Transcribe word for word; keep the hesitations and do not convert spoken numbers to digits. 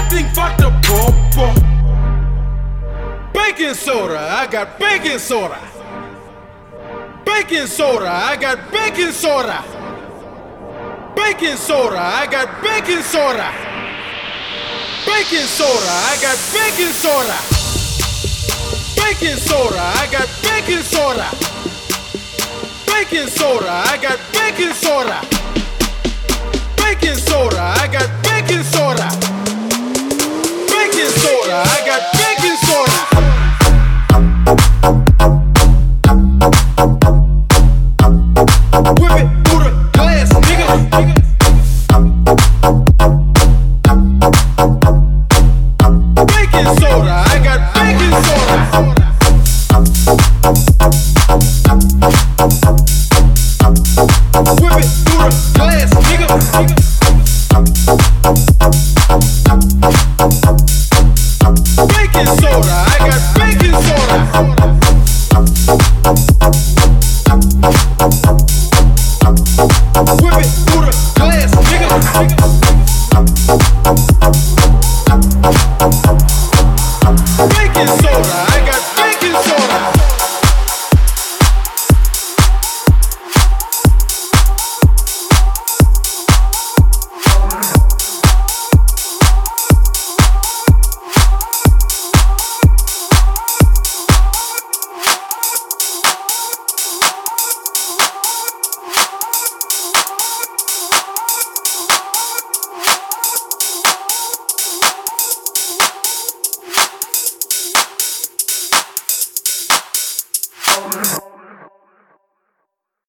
everything fucked up, bro. Baking soda, I got baking soda. Baking soda, I got baking soda. Baking soda, I got baking soda. Baking soda, I got baking soda. Baking soda, I got baking soda. Baking soda, I got baking soda. Baking soda, I got baking soda. Baking soda, I got baking soda. Whip it through the glass, nigga. Baking soda, I got baking soda. Whip it through the glass, nigga. Baking soda, I got baking soda. Whip it through the glass, nigga.